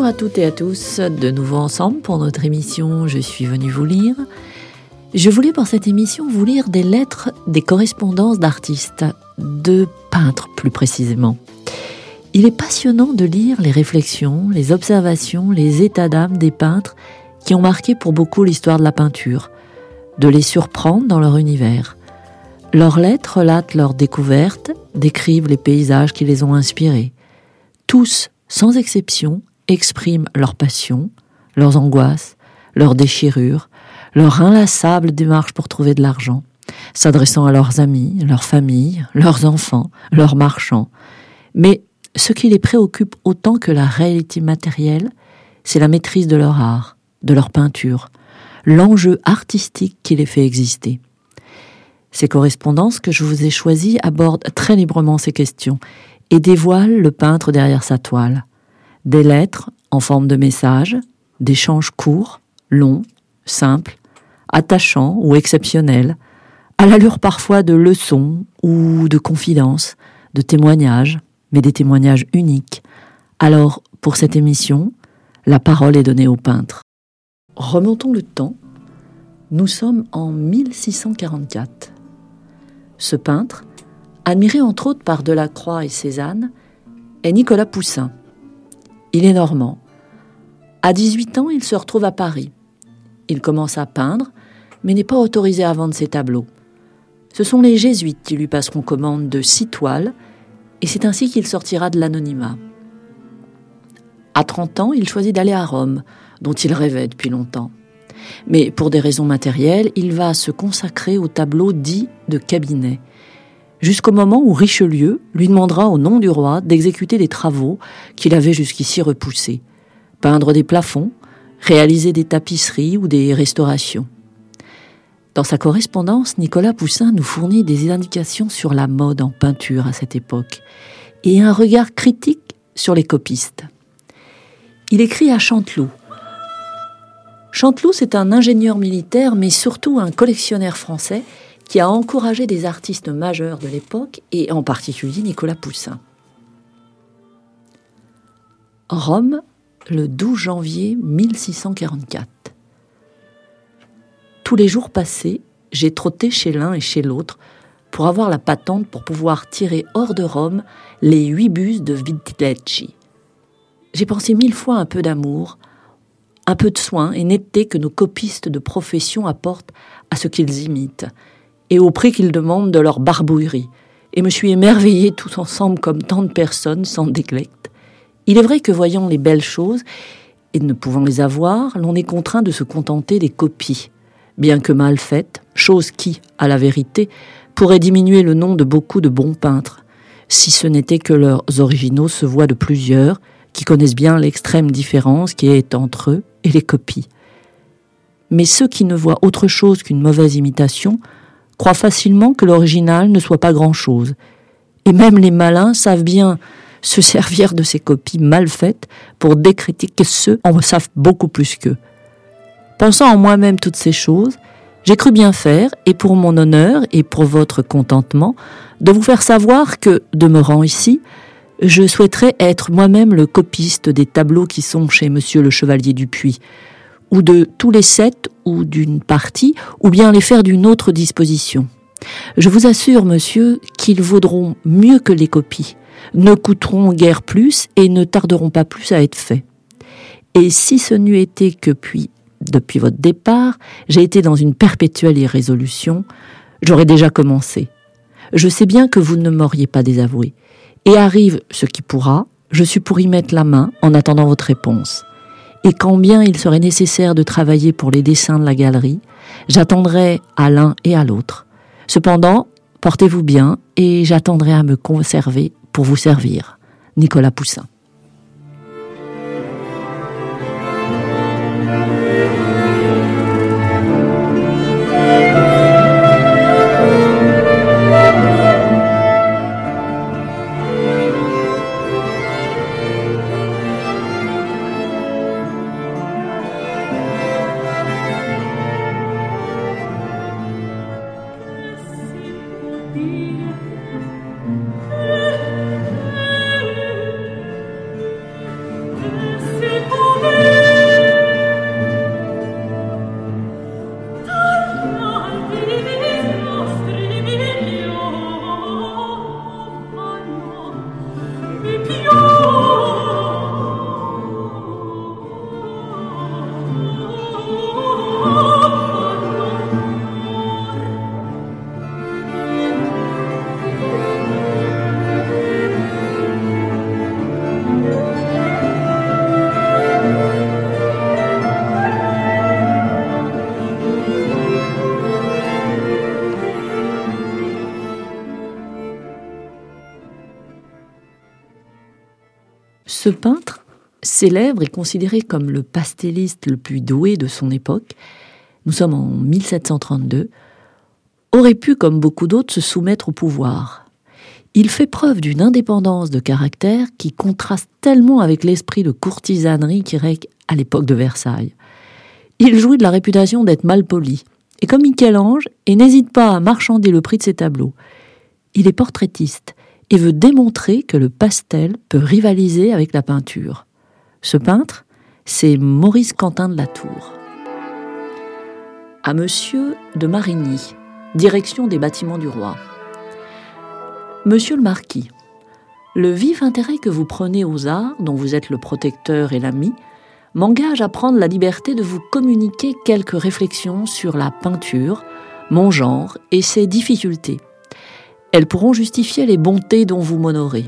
Bonjour à toutes et à tous, de nouveau ensemble pour notre émission « Je suis venue vous lire ». Je voulais pour cette émission vous lire des lettres, des correspondances d'artistes, de peintres plus précisément. Il est passionnant de lire les réflexions, les observations, les états d'âme des peintres qui ont marqué pour beaucoup l'histoire de la peinture, de les surprendre dans leur univers. Leurs lettres relatent leurs découvertes, décrivent les paysages qui les ont inspirés. Tous, sans exception, expriment leur passion, leurs angoisses, leurs déchirures, leur inlassable démarche pour trouver de l'argent, s'adressant à leurs amis, leurs familles, leurs enfants, leurs marchands. Mais ce qui les préoccupe autant que la réalité matérielle, c'est la maîtrise de leur art, de leur peinture, l'enjeu artistique qui les fait exister. Ces correspondances que je vous ai choisies abordent très librement ces questions et dévoilent le peintre derrière sa toile. Des lettres en forme de messages, d'échanges courts, longs, simples, attachants ou exceptionnels, à l'allure parfois de leçons ou de confidences, de témoignages, mais des témoignages uniques. Alors, pour cette émission, la parole est donnée au peintre. Remontons le temps. Nous sommes en 1644. Ce peintre, admiré entre autres par Delacroix et Cézanne, est Nicolas Poussin. Il est normand. À 18 ans, il se retrouve à Paris. Il commence à peindre, mais n'est pas autorisé à vendre ses tableaux. Ce sont les jésuites qui lui passeront commande de 6 toiles, et c'est ainsi qu'il sortira de l'anonymat. À 30 ans, il choisit d'aller à Rome, dont il rêvait depuis longtemps. Mais pour des raisons matérielles, il va se consacrer aux tableaux dits de cabinet, jusqu'au moment où Richelieu lui demandera au nom du roi d'exécuter des travaux qu'il avait jusqu'ici repoussés, peindre des plafonds, réaliser des tapisseries ou des restaurations. Dans sa correspondance, Nicolas Poussin nous fournit des indications sur la mode en peinture à cette époque et un regard critique sur les copistes. Il écrit à Chanteloup. Chanteloup, c'est un ingénieur militaire, mais surtout un collectionneur français qui a encouragé des artistes majeurs de l'époque, et en particulier Nicolas Poussin. Rome, le 12 janvier 1644. Tous les jours passés, j'ai trotté chez l'un et chez l'autre pour avoir la patente pour pouvoir tirer hors de Rome les 8 bustes de Vitelleschi. J'ai pensé 1000 fois un peu d'amour, un peu de soin et netteté que nos copistes de profession apportent à ce qu'ils imitent, et au prix qu'ils demandent de leur barbouillerie, et me suis émerveillé tous ensemble comme tant de personnes sans délecte. Il est vrai que voyant les belles choses, et ne pouvant les avoir, l'on est contraint de se contenter des copies, bien que mal faites, chose qui, à la vérité, pourrait diminuer le nom de beaucoup de bons peintres, si ce n'était que leurs originaux se voient de plusieurs, qui connaissent bien l'extrême différence qui est entre eux et les copies. Mais ceux qui ne voient autre chose qu'une mauvaise imitation croient facilement que l'original ne soit pas grand-chose. Et même les malins savent bien se servir de ces copies mal faites pour décritiquer ceux qui en savent beaucoup plus qu'eux. Pensant en moi-même toutes ces choses, j'ai cru bien faire, et pour mon honneur et pour votre contentement, de vous faire savoir que, demeurant ici, je souhaiterais être moi-même le copiste des tableaux qui sont chez Monsieur le Chevalier Dupuis, ou de tous les 7 ou d'une partie, ou bien les faire d'une autre disposition. Je vous assure, monsieur, qu'ils vaudront mieux que les copies, ne coûteront guère plus et ne tarderont pas plus à être faits. Et si ce n'eût été que depuis votre départ, j'ai été dans une perpétuelle irrésolution, j'aurais déjà commencé. Je sais bien que vous ne m'auriez pas désavoué. Et arrive ce qui pourra, je suis pour y mettre la main en attendant votre réponse. Et quand bien il serait nécessaire de travailler pour les dessins de la galerie, j'attendrai à l'un et à l'autre. Cependant, portez-vous bien et j'attendrai à me conserver pour vous servir. Nicolas Poussin. Ce peintre, célèbre et considéré comme le pastelliste le plus doué de son époque, nous sommes en 1732, aurait pu, comme beaucoup d'autres, se soumettre au pouvoir. Il fait preuve d'une indépendance de caractère qui contraste tellement avec l'esprit de courtisanerie qui règne à l'époque de Versailles. Il jouit de la réputation d'être malpoli, et comme Michel-Ange, et n'hésite pas à marchander le prix de ses tableaux. Il est portraitiste et veut démontrer que le pastel peut rivaliser avec la peinture. Ce peintre, c'est Maurice Quentin de la Tour. À Monsieur de Marigny, direction des bâtiments du roi. Monsieur le Marquis, le vif intérêt que vous prenez aux arts, dont vous êtes le protecteur et l'ami, m'engage à prendre la liberté de vous communiquer quelques réflexions sur la peinture, mon genre et ses difficultés. Elles pourront justifier les bontés dont vous m'honorez.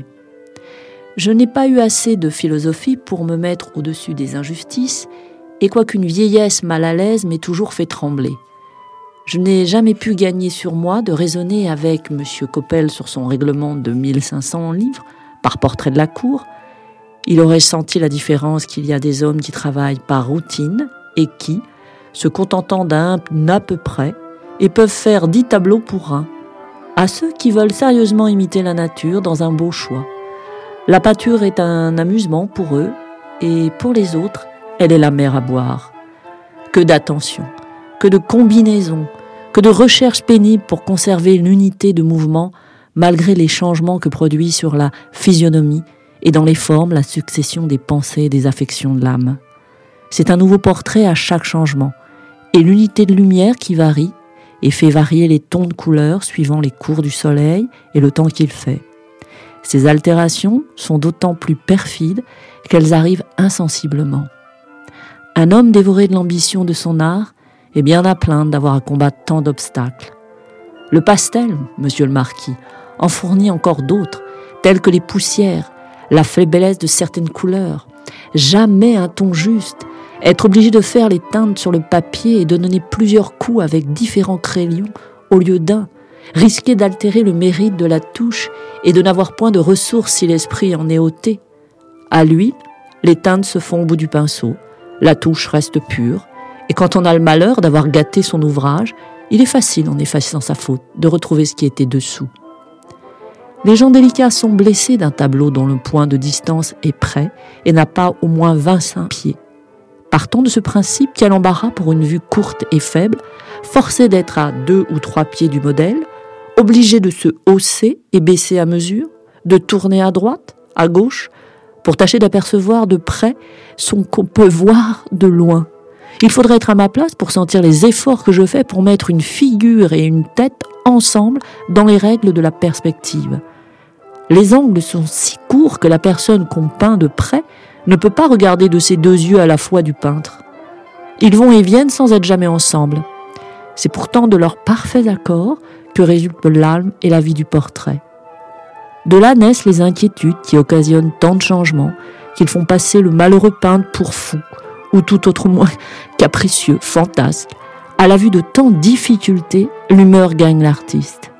Je n'ai pas eu assez de philosophie pour me mettre au-dessus des injustices, et quoiqu'une vieillesse mal à l'aise m'ait toujours fait trembler. Je n'ai jamais pu gagner sur moi de raisonner avec M. Coppel sur son règlement de 1500 livres, par portrait de la cour. Il aurait senti la différence qu'il y a des hommes qui travaillent par routine et qui, se contentant d'un à peu près, et peuvent faire 10 tableaux pour un, à ceux qui veulent sérieusement imiter la nature dans un beau choix. La peinture est un amusement pour eux, et pour les autres, elle est la mer à boire. Que d'attention, que de combinaisons, que de recherches pénibles pour conserver l'unité de mouvement malgré les changements que produit sur la physionomie et dans les formes la succession des pensées et des affections de l'âme. C'est un nouveau portrait à chaque changement, et l'unité de lumière qui varie et fait varier les tons de couleurs suivant les cours du soleil et le temps qu'il fait. Ces altérations sont d'autant plus perfides qu'elles arrivent insensiblement. Un homme dévoré de l'ambition de son art est bien à plaindre d'avoir à combattre tant d'obstacles. Le pastel, monsieur le marquis, en fournit encore d'autres, tels que les poussières, la faiblesse de certaines couleurs, jamais un ton juste, être obligé de faire les teintes sur le papier et de donner plusieurs coups avec différents crayons au lieu d'un, risquer d'altérer le mérite de la touche et de n'avoir point de ressources si l'esprit en est ôté. À l'huile, les teintes se font au bout du pinceau, la touche reste pure, et quand on a le malheur d'avoir gâté son ouvrage, il est facile, en effaçant sa faute, de retrouver ce qui était dessous. Les gens délicats sont blessés d'un tableau dont le point de distance est près et n'a pas au moins 25 pieds. Partant de ce principe, quel embarras pour une vue courte et faible, forcé d'être à 2 ou 3 pieds du modèle, obligé de se hausser et baisser à mesure, de tourner à droite, à gauche, pour tâcher d'apercevoir de près ce qu'on peut voir de loin. Il faudrait être à ma place pour sentir les efforts que je fais pour mettre une figure et une tête ensemble dans les règles de la perspective. Les angles sont si courts que la personne qu'on peint de près ne peut pas regarder de ses 2 yeux à la fois du peintre. Ils vont et viennent sans être jamais ensemble. C'est pourtant de leur parfait accord que résultent l'âme et la vie du portrait. De là naissent les inquiétudes qui occasionnent tant de changements, qu'ils font passer le malheureux peintre pour fou, ou tout autre moins capricieux, fantasque. À la vue de tant de difficultés, l'humeur gagne l'artiste.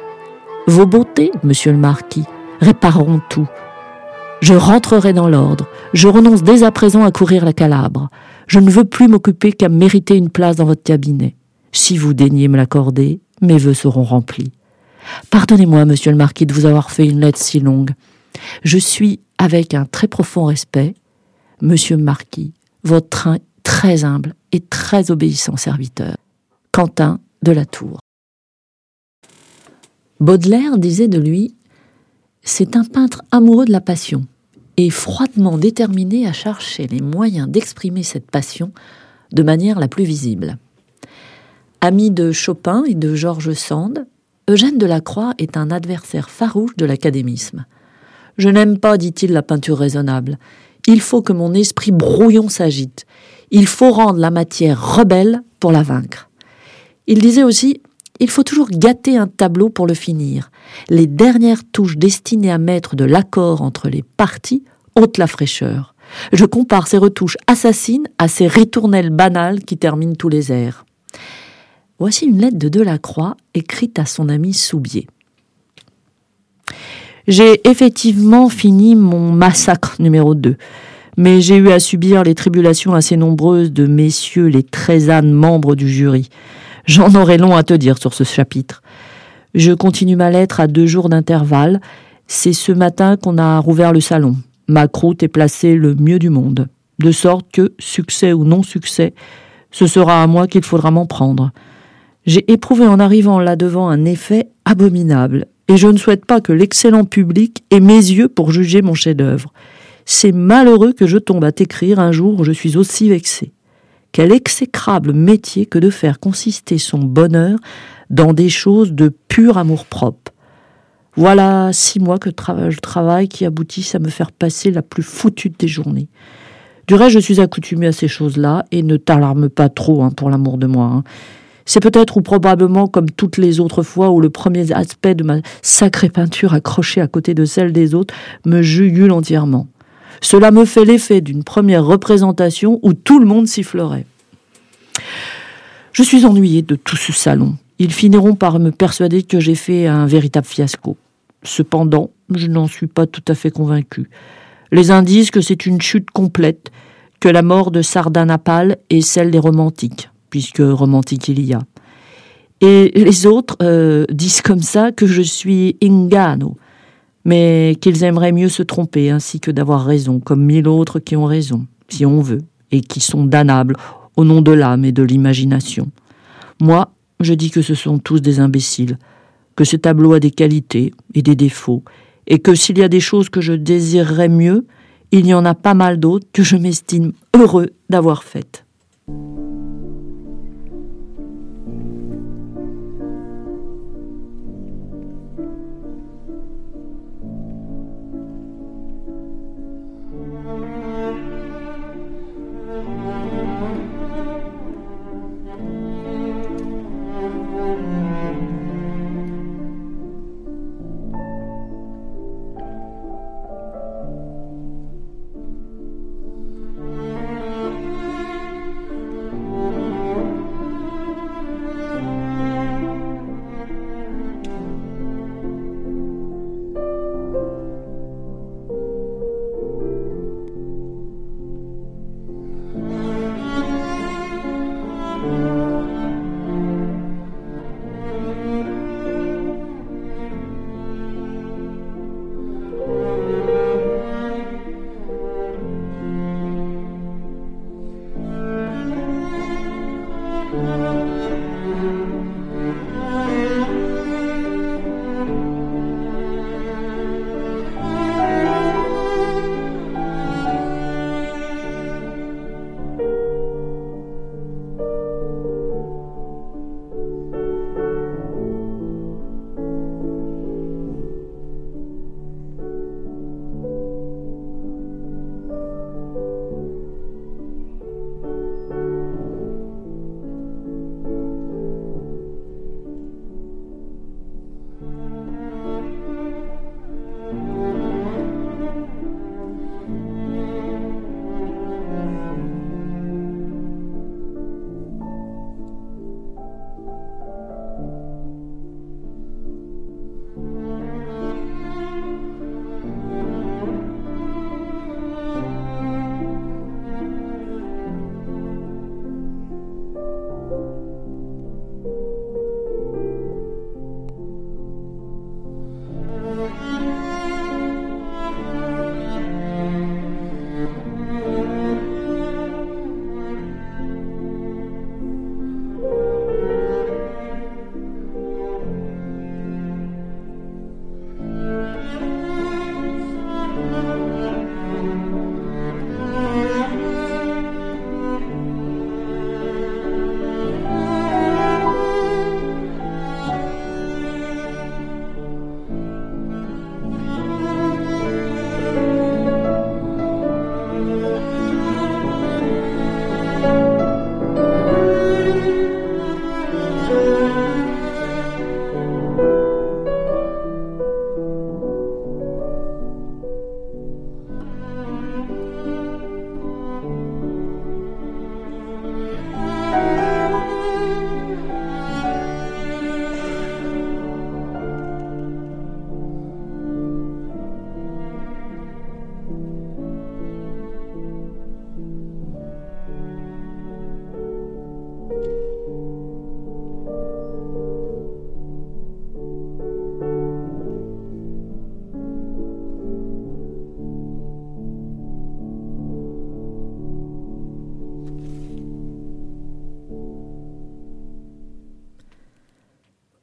Vos beautés, monsieur le marquis, répareront tout. Je rentrerai dans l'ordre. Je renonce dès à présent à courir la Calabre. Je ne veux plus m'occuper qu'à mériter une place dans votre cabinet. Si vous daignez me l'accorder, mes vœux seront remplis. Pardonnez-moi, monsieur le marquis, de vous avoir fait une lettre si longue. Je suis, avec un très profond respect, monsieur le marquis, votre très humble et très obéissant serviteur, Quentin de la Tour. Baudelaire disait de lui « C'est un peintre amoureux de la passion et froidement déterminé à chercher les moyens d'exprimer cette passion de manière la plus visible. » Ami de Chopin et de George Sand, Eugène Delacroix est un adversaire farouche de l'académisme. « Je n'aime pas, dit-il, la peinture raisonnable. Il faut que mon esprit brouillon s'agite. Il faut rendre la matière rebelle pour la vaincre. » Il disait aussi « Il faut toujours gâter un tableau pour le finir. Les dernières touches destinées à mettre de l'accord entre les parties ôtent la fraîcheur. Je compare ces retouches assassines à ces ritournelles banales qui terminent tous les airs. » Voici une lettre de Delacroix écrite à son ami Soubier. J'ai effectivement fini mon massacre numéro 2, mais j'ai eu à subir les tribulations assez nombreuses de messieurs les très ânes membres du jury. J'en aurais long à te dire sur ce chapitre. Je continue ma lettre à 2 jours d'intervalle. C'est ce matin qu'on a rouvert le salon. Ma croûte est placée le mieux du monde, de sorte que, succès ou non succès, ce sera à moi qu'il faudra m'en prendre. J'ai éprouvé en arrivant là devant un effet abominable, et je ne souhaite pas que l'excellent public ait mes yeux pour juger mon chef-d'œuvre. C'est malheureux que je tombe à t'écrire un jour où je suis aussi vexé. Quel exécrable métier que de faire consister son bonheur dans des choses de pur amour-propre. Voilà 6 mois que je travaille qui aboutissent à me faire passer la plus foutue des journées. Du reste, je suis accoutumée à ces choses-là et ne t'alarme pas trop pour l'amour de moi. C'est peut-être ou probablement comme toutes les autres fois où le premier aspect de ma sacrée peinture accrochée à côté de celle des autres me jugule entièrement. Cela me fait l'effet d'une première représentation où tout le monde sifflerait. Je suis ennuyée de tout ce salon. Ils finiront par me persuader que j'ai fait un véritable fiasco. Cependant, je n'en suis pas tout à fait convaincue. Les uns disent que c'est une chute complète, que la mort de Sardanapale est celle des romantiques, puisque romantique il y a. Et les autres disent comme ça que je suis ingano, mais qu'ils aimeraient mieux se tromper ainsi que d'avoir raison, comme 1000 autres qui ont raison, si on veut, et qui sont damnables au nom de l'âme et de l'imagination. Moi, je dis que ce sont tous des imbéciles, que ce tableau a des qualités et des défauts, et que s'il y a des choses que je désirerais mieux, il y en a pas mal d'autres que je m'estime heureux d'avoir faites.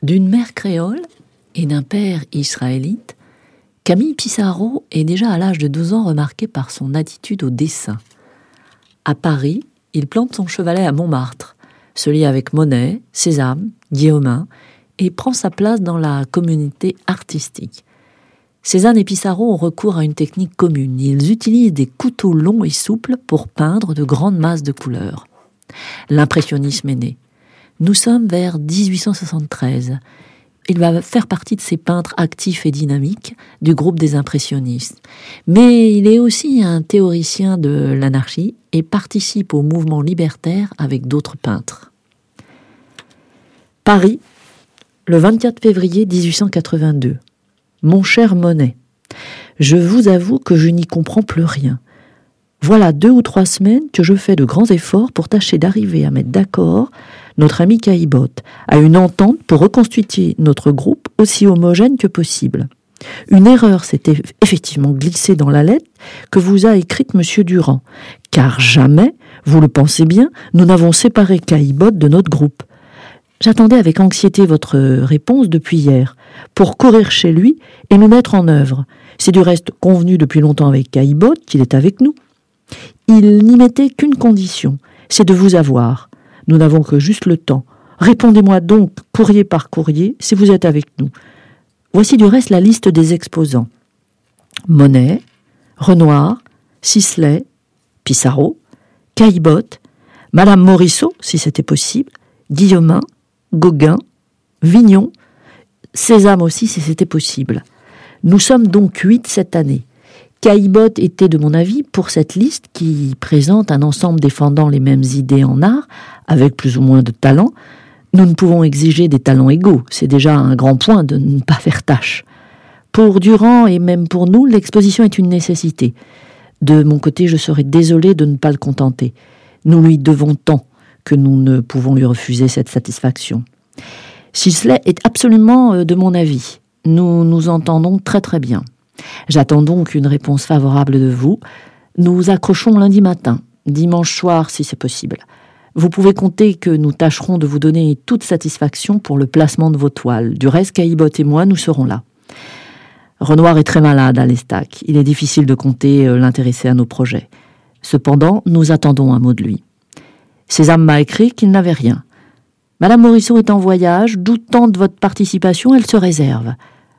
D'une mère créole et d'un père israélite, Camille Pissarro est déjà à l'âge de 12 ans remarqué par son attitude au dessin. À Paris, il plante son chevalet à Montmartre, se lie avec Monet, Cézanne, Guillaumin et prend sa place dans la communauté artistique. Cézanne et Pissarro ont recours à une technique commune. Ils utilisent des couteaux longs et souples pour peindre de grandes masses de couleurs. L'impressionnisme est né. Nous sommes vers 1873. Il va faire partie de ces peintres actifs et dynamiques du groupe des impressionnistes. Mais il est aussi un théoricien de l'anarchie et participe au mouvement libertaire avec d'autres peintres. Paris, le 24 février 1882. Mon cher Monet, je vous avoue que je n'y comprends plus rien. Voilà 2 ou 3 semaines que je fais de grands efforts pour tâcher d'arriver à mettre d'accord notre ami Caillebotte, à une entente pour reconstituer notre groupe aussi homogène que possible. Une erreur s'était effectivement glissée dans la lettre que vous a écrite M. Durand, car jamais, vous le pensez bien, nous n'avons séparé Caillebotte de notre groupe. J'attendais avec anxiété votre réponse depuis hier, pour courir chez lui et nous mettre en œuvre. C'est du reste convenu depuis longtemps avec Caillebotte qu'il est avec nous. Il n'y mettait qu'une condition, c'est de vous avoir. Nous n'avons que juste le temps. Répondez-moi donc, courrier par courrier, si vous êtes avec nous. Voici du reste la liste des exposants. Monet, Renoir, Sisley, Pissarro, Caillebotte, Madame Morisot, si c'était possible, Guillaumin, Gauguin, Vignon, Cézanne aussi, si c'était possible. Nous sommes donc 8 cette année. Caillebotte était, de mon avis, pour cette liste qui présente un ensemble défendant les mêmes idées en art, avec plus ou moins de talent. Nous ne pouvons exiger des talents égaux, c'est déjà un grand point de ne pas faire tâche. Pour Durand et même pour nous, l'exposition est une nécessité. De mon côté, je serais désolé de ne pas le contenter. Nous lui devons tant que nous ne pouvons lui refuser cette satisfaction. Sisley est absolument de mon avis. Nous nous entendons très très bien. J'attends donc une réponse favorable de vous. Nous accrochons lundi matin, dimanche soir si c'est possible. Vous pouvez compter que nous tâcherons de vous donner toute satisfaction pour le placement de vos toiles. Du reste, Caillebotte et moi, nous serons là. Renoir est très malade à l'Estac. Il est difficile de compter l'intéresser à nos projets. Cependant, nous attendons un mot de lui. Cézanne m'a écrit qu'il n'avait rien. Madame Morisot est en voyage, doutant de votre participation, elle se réserve.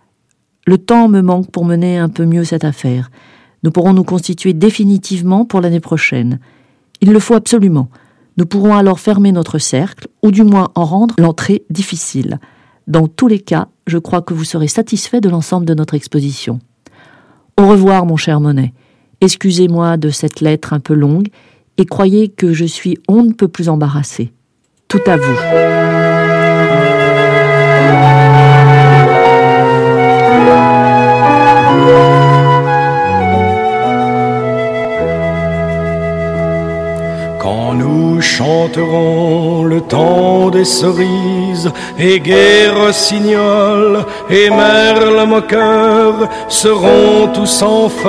Le temps me manque pour mener un peu mieux cette affaire. Nous pourrons nous constituer définitivement pour l'année prochaine. Il le faut absolument. Nous pourrons alors fermer notre cercle, ou du moins en rendre l'entrée difficile. Dans tous les cas, je crois que vous serez satisfait de l'ensemble de notre exposition. Au revoir, mon cher Monet. Excusez-moi de cette lettre un peu longue, et croyez que je suis on ne peut plus embarrassé. Tout à vous. Quand nous chanterons le temps des cerises, et gai rossignol et merle moqueur seront tous en fête.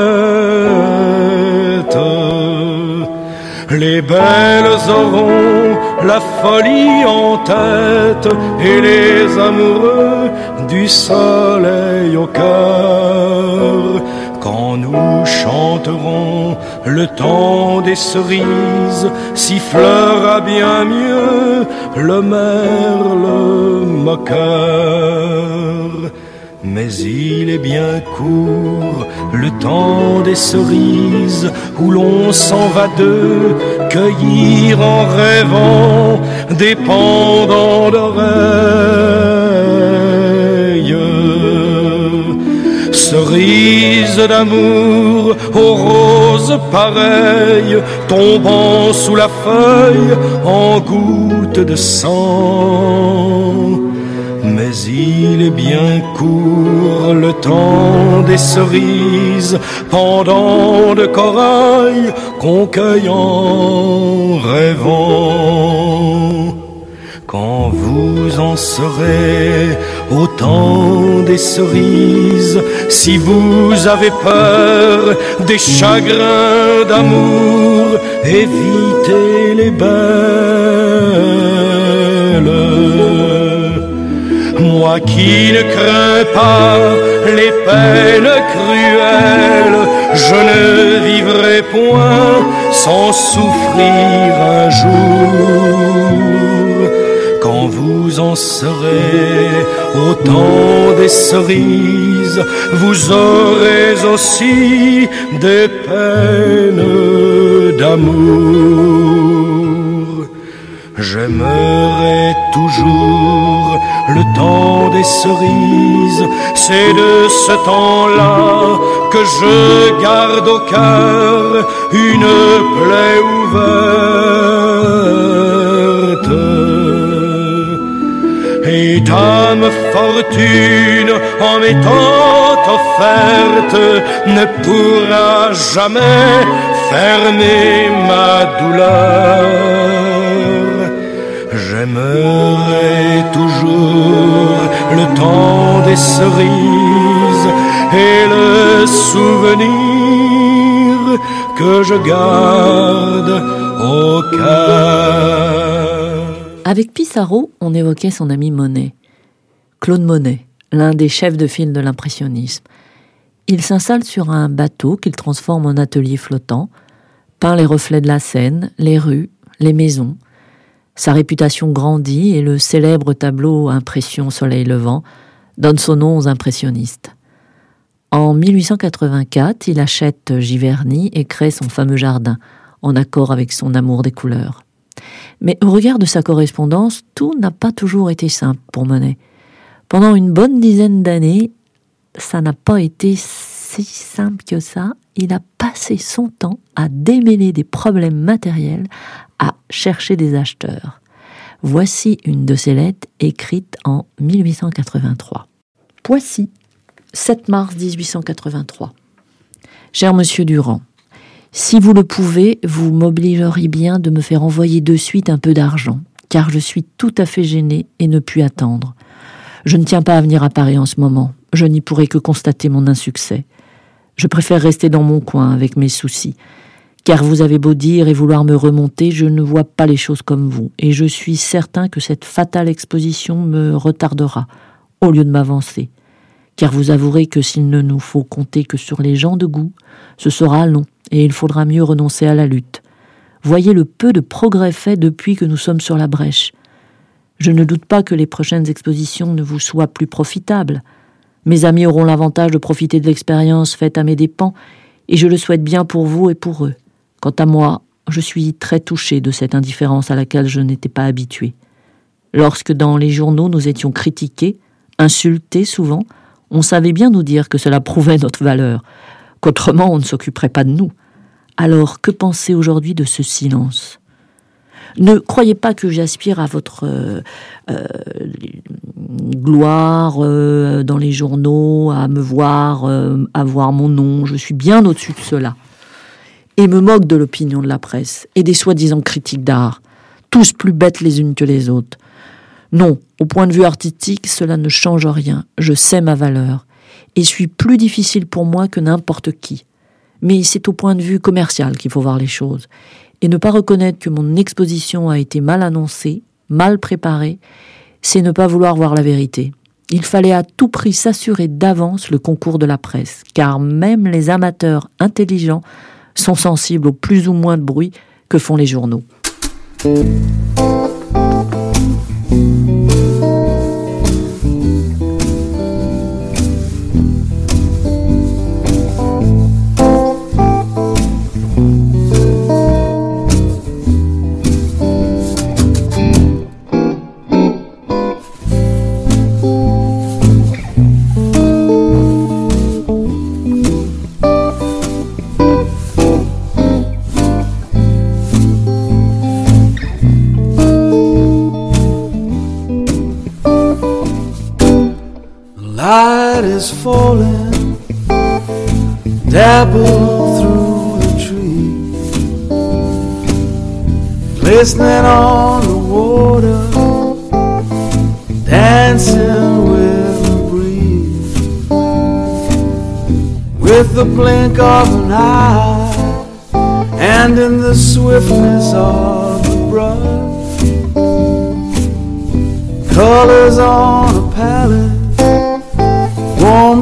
Les belles auront la folie en tête et les amoureux du soleil au cœur. Quand nous chanterons le temps des cerises, sifflera bien mieux le merle moqueur. Mais il est bien court le temps des cerises où l'on s'en va deux cueillir en rêvant des pendants d'oreilles. Cerises d'amour aux roses pareilles tombant sous la feuille en gouttes de sang. Mais il est bien court le temps des cerises, pendant de corail qu'on cueille en rêvant. Quand vous en serez au temps des cerises, si vous avez peur des chagrins d'amour, évitez les belles. Moi qui ne crains pas les peines cruelles, je ne vivrai point sans souffrir un jour. Quand vous en serez au temps des cerises, vous aurez aussi des peines d'amour. J'aimerai toujours le temps des cerises, c'est de ce temps-là que je garde au cœur une plaie ouverte. Et dame fortune, en m'étant offerte, ne pourra jamais fermer ma douleur. J'aimerai toujours le temps des cerises et le souvenir que je garde au cœur. Avec Pissarro, on évoquait son ami Monet. Claude Monet, l'un des chefs de file de l'impressionnisme. Il s'installe sur un bateau qu'il transforme en atelier flottant, peint les reflets de la Seine, les rues, les maisons. Sa réputation grandit et le célèbre tableau « Impression soleil levant » donne son nom aux impressionnistes. En 1884, il achète Giverny et crée son fameux jardin, en accord avec son amour des couleurs. Mais au regard de sa correspondance, tout n'a pas toujours été simple pour Monet. Pendant une bonne dizaine d'années, ça n'a pas été si simple que ça. Il a passé son temps à démêler des problèmes matériels, à chercher des acheteurs. Voici une de ses lettres écrite en 1883. Poissy, 7 mars 1883. Cher monsieur Durand, si vous le pouvez, vous m'obligeriez bien de me faire envoyer de suite un peu d'argent, car je suis tout à fait gêné et ne puis attendre. Je ne tiens pas à venir à Paris en ce moment. Je n'y pourrai que constater mon insuccès. Je préfère rester dans mon coin avec mes soucis, car vous avez beau dire et vouloir me remonter, je ne vois pas les choses comme vous, et je suis certain que cette fatale exposition me retardera, au lieu de m'avancer. Car vous avouerez que s'il ne nous faut compter que sur les gens de goût, ce sera long, et il faudra mieux renoncer à la lutte. Voyez le peu de progrès fait depuis que nous sommes sur la brèche. Je ne doute pas que les prochaines expositions ne vous soient plus profitables. Mes amis auront l'avantage de profiter de l'expérience faite à mes dépens, et je le souhaite bien pour vous et pour eux. Quant à moi, je suis très touché de cette indifférence à laquelle je n'étais pas habitué. Lorsque dans les journaux nous étions critiqués, insultés souvent, on savait bien nous dire que cela prouvait notre valeur, qu'autrement on ne s'occuperait pas de nous. Alors que penser aujourd'hui de ce silence ? Ne croyez pas que j'aspire à votre gloire dans les journaux, à me voir, avoir mon nom. Je suis bien au-dessus de cela. Et me moque de l'opinion de la presse et des soi-disant critiques d'art, tous plus bêtes les unes que les autres. Non, au point de vue artistique, cela ne change rien. Je sais ma valeur et suis plus difficile pour moi que n'importe qui. Mais c'est au point de vue commercial qu'il faut voir les choses. Et ne pas reconnaître que mon exposition a été mal annoncée, mal préparée, c'est ne pas vouloir voir la vérité. Il fallait à tout prix s'assurer d'avance le concours de la presse, car même les amateurs intelligents sont sensibles au plus ou moins de bruit que font les journaux. Is falling, dabble through the trees, glistening on the water, dancing with the breeze, with the blink of an eye, and in the swiftness of the brush, colors on a palette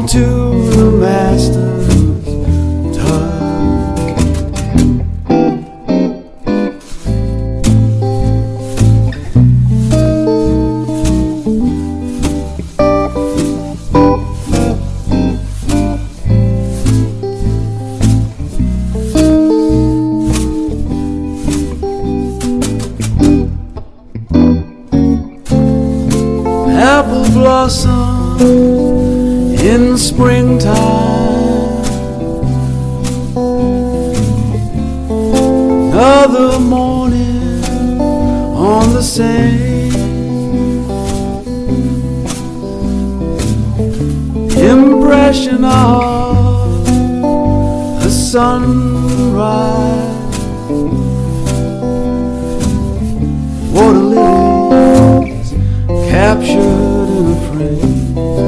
to the master's touch. Apple blossom in springtime, another morning on the same impression of the sunrise. Water lilies captured in a frame.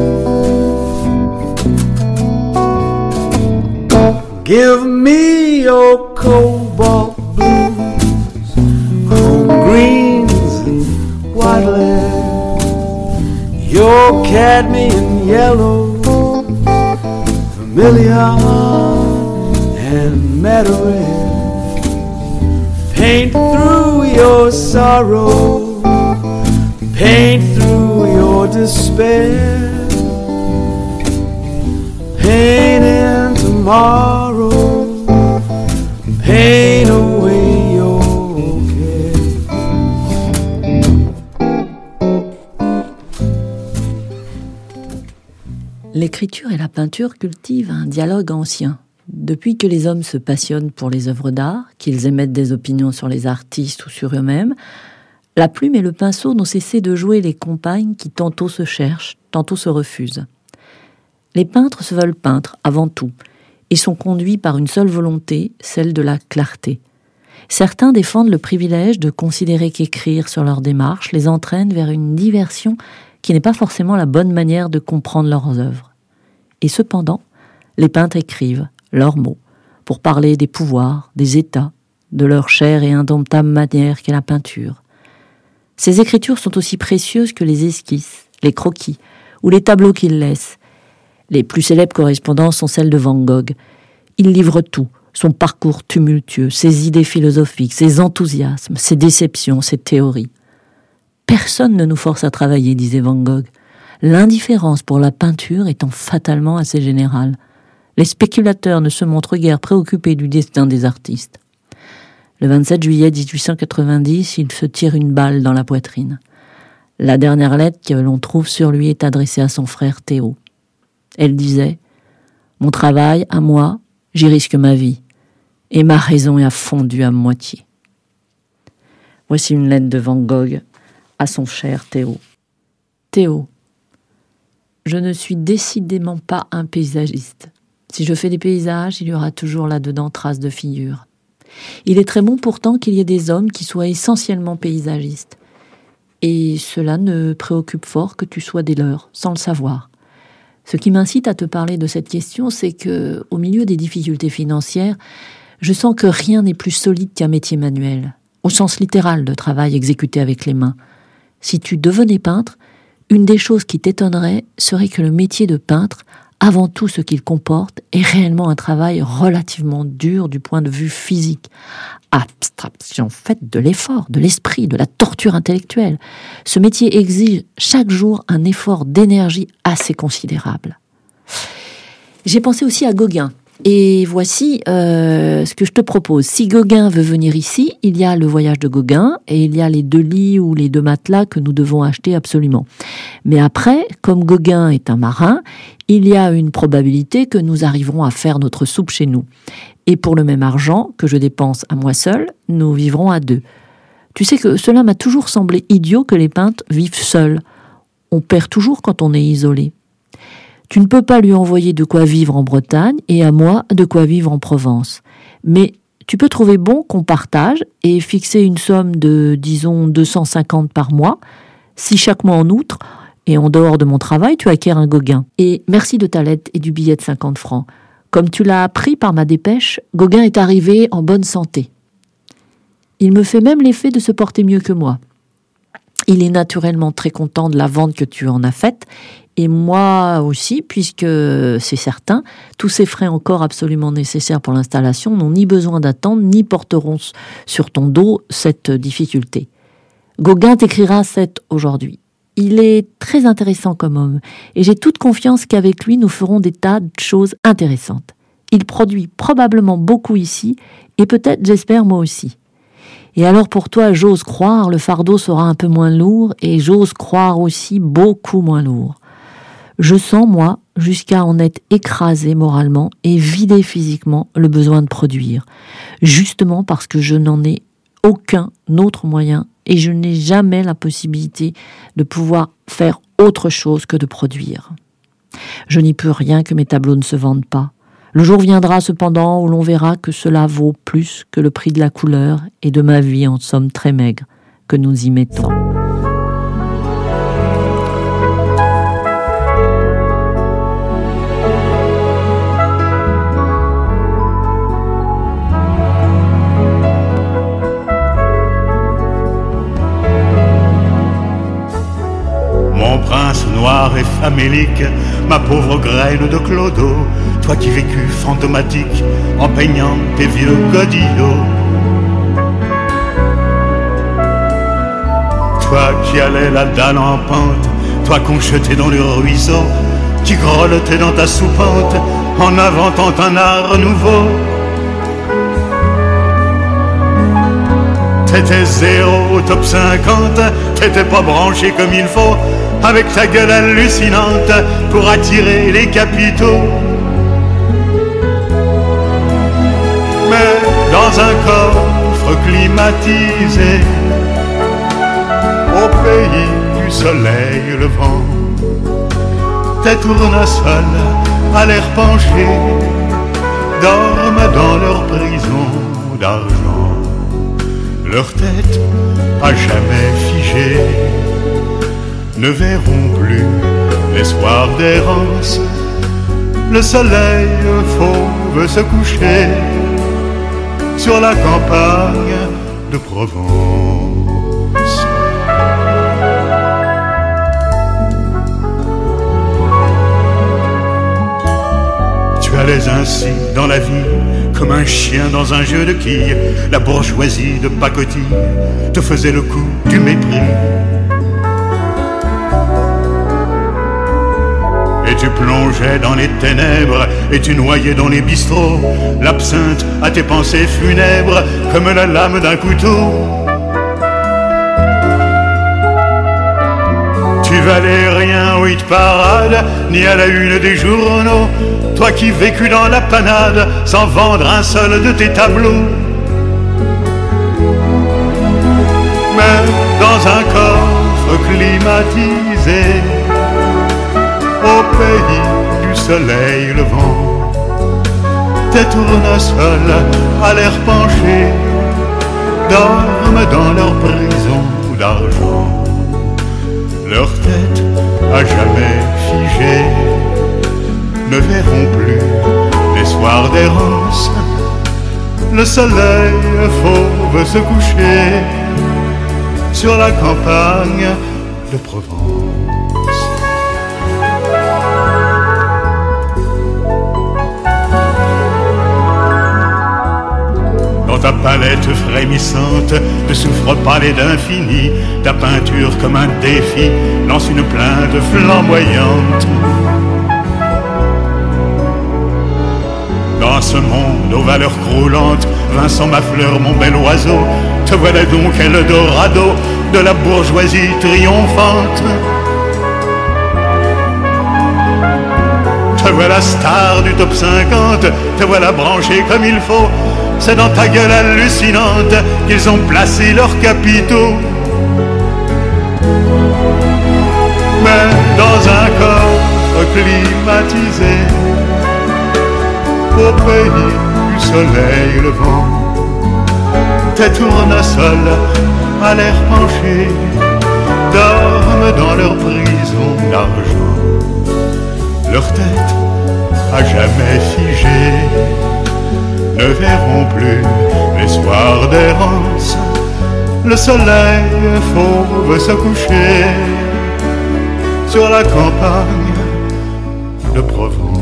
Give me your cobalt blues, chrome greens and white lead, your cadmium yellow, vermilion and madder red. Paint through your sorrow, paint through your despair, paint in tomorrow, paint away your care. L'écriture et la peinture cultivent un dialogue ancien. Depuis que les hommes se passionnent pour les œuvres d'art, qu'ils émettent des opinions sur les artistes ou sur eux-mêmes, la plume et le pinceau n'ont cessé de jouer les compagnes qui tantôt se cherchent, tantôt se refusent. Les peintres se veulent peintres avant tout et sont conduits par une seule volonté, celle de la clarté. Certains défendent le privilège de considérer qu'écrire sur leur démarche les entraîne vers une diversion qui n'est pas forcément la bonne manière de comprendre leurs œuvres. Et cependant, les peintres écrivent leurs mots pour parler des pouvoirs, des états, de leur chère et indomptable manière qu'est la peinture. Ces écritures sont aussi précieuses que les esquisses, les croquis ou les tableaux qu'ils laissent. Les plus célèbres correspondances sont celles de Van Gogh. Il livre tout, son parcours tumultueux, ses idées philosophiques, ses enthousiasmes, ses déceptions, ses théories. Personne ne nous force à travailler, disait Van Gogh. L'indifférence pour la peinture étant fatalement assez générale. Les spéculateurs ne se montrent guère préoccupés du destin des artistes. Le 27 juillet 1890, il se tire une balle dans la poitrine. La dernière lettre que l'on trouve sur lui est adressée à son frère Théo. Elle disait « Mon travail, à moi, j'y risque ma vie, et ma raison a fondu à moitié. » Voici une lettre de Van Gogh à son cher Théo. Théo, je ne suis décidément pas un paysagiste. Si je fais des paysages, il y aura toujours là-dedans traces de figures. Il est très bon pourtant qu'il y ait des hommes qui soient essentiellement paysagistes. Et cela ne préoccupe fort que tu sois des leurs, sans le savoir. Ce qui m'incite à te parler de cette question, c'est que, au milieu des difficultés financières, je sens que rien n'est plus solide qu'un métier manuel, au sens littéral de travail exécuté avec les mains. Si tu devenais peintre, une des choses qui t'étonnerait serait que le métier de peintre, avant tout ce qu'il comporte, est réellement un travail relativement dur du point de vue physique. Abstraction faite de l'effort, de l'esprit, de la torture intellectuelle. Ce métier exige chaque jour un effort d'énergie assez considérable. J'ai pensé aussi à Gauguin. Et voici ce que je te propose. Si Gauguin veut venir ici, il y a le voyage de Gauguin et il y a les 2 lits ou les 2 matelas que nous devons acheter absolument. Mais après, comme Gauguin est un marin, il y a une probabilité que nous arriverons à faire notre soupe chez nous. Et pour le même argent que je dépense à moi seul, nous vivrons à 2. Tu sais que cela m'a toujours semblé idiot que les peintres vivent seuls. On perd toujours quand on est isolé. Tu ne peux pas lui envoyer de quoi vivre en Bretagne et à moi de quoi vivre en Provence. Mais tu peux trouver bon qu'on partage et fixer une somme de, disons, 250 par mois. Si chaque mois en outre et en dehors de mon travail, tu acquiers un Gauguin. Et merci de ta lettre et du billet de 50 francs. Comme tu l'as appris par ma dépêche, Gauguin est arrivé en bonne santé. Il me fait même l'effet de se porter mieux que moi. Il est naturellement très content de la vente que tu en as faite Et moi aussi, puisque c'est certain, tous ces frais encore absolument nécessaires pour l'installation n'ont ni besoin d'attendre, ni porteront sur ton dos cette difficulté. Gauguin t'écrira cette aujourd'hui. Il est très intéressant comme homme, et j'ai toute confiance qu'avec lui, nous ferons des tas de choses intéressantes. Il produit probablement beaucoup ici, et peut-être, j'espère, moi aussi. Et alors pour toi, j'ose croire, le fardeau sera un peu moins lourd, et j'ose croire aussi beaucoup moins lourd. Je sens, moi, jusqu'à en être écrasé moralement et vidé physiquement, le besoin de produire, justement parce que je n'en ai aucun autre moyen et je n'ai jamais la possibilité de pouvoir faire autre chose que de produire. Je n'y peux rien que mes tableaux ne se vendent pas. Le jour viendra cependant où l'on verra que cela vaut plus que le prix de la couleur et de ma vie en somme très maigre que nous y mettons. Mon prince noir et famélique, ma pauvre graine de clodo, toi qui vécus fantomatique en peignant tes vieux godillots. Toi qui allais la dalle en pente, toi qu'on jetait dans le ruisseau, qui grelottais dans ta soupente en inventant un art nouveau. T'étais zéro au top 50, t'étais pas branché comme il faut, avec ta gueule hallucinante pour attirer les capitaux. Mais dans un coffre climatisé, au pays du soleil levant, tes tournesols à l'air penché dorment dans leur prison d'argent, leur tête à jamais figée ne verront plus les soirs d'errance. Le soleil fauve se coucher sur la campagne de Provence. Tu allais ainsi dans la vie comme un chien dans un jeu de quilles. La bourgeoisie de pacotille te faisait le coup du mépris. Et tu plongeais dans les ténèbres et tu noyais dans les bistrots l'absinthe à tes pensées funèbres comme la lame d'un couteau. Tu valais rien au hit parade ni à la une des journaux, toi qui vécus dans la panade sans vendre un seul de tes tableaux. Mais dans un coffre climatisé, au pays du soleil levant, tes tournesols à l'air penché dorment dans leur prison d'argent, leur tête à jamais figée ne verront plus les soirs d'errance. Le soleil fauve se coucher sur la campagne de Provence. Ta palette frémissante ne souffre pas les d'infini, ta peinture comme un défi lance une plainte flamboyante. Dans ce monde aux valeurs croulantes, Vincent ma fleur, mon bel oiseau, te voilà donc Eldorado de la bourgeoisie triomphante. Te voilà star du top 50, te voilà branché comme il faut. C'est dans ta gueule hallucinante qu'ils ont placé leurs capitaux. Mais dans un coffre climatisé, au pays du soleil levant, tes tournesols à l'air penché dorment dans leur prison d'argent, leur tête à jamais figée ne verront plus les soirs d'errance. Le soleil fauve se coucher sur la campagne de Provence.